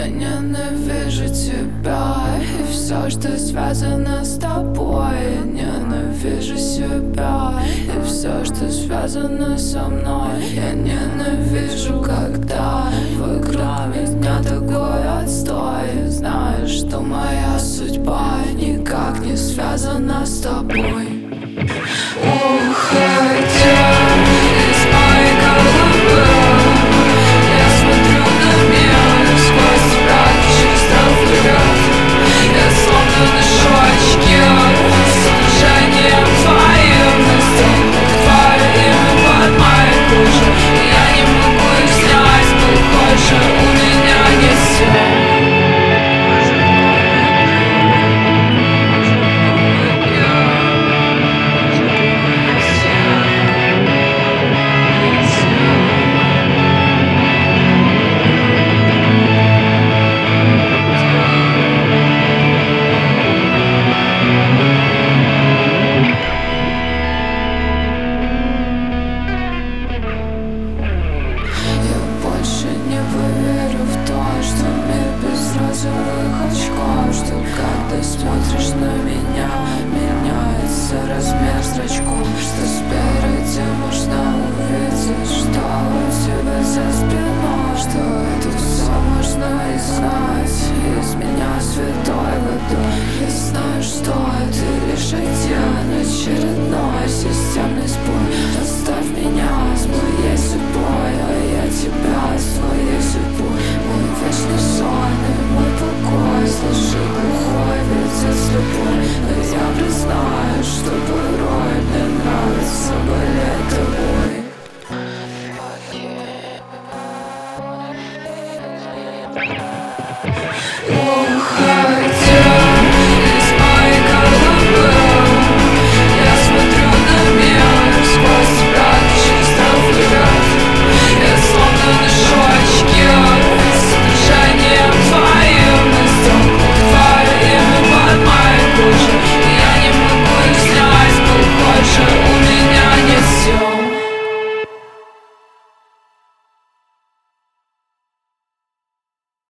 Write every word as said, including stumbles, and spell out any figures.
Я ненавижу тебя и все, что связано с тобой. Я ненавижу себя и все, что связано со мной. Я ненавижу, когда вокруг меня такой отстой. Знаешь, что моя судьба никак не связана с тобой. Уходя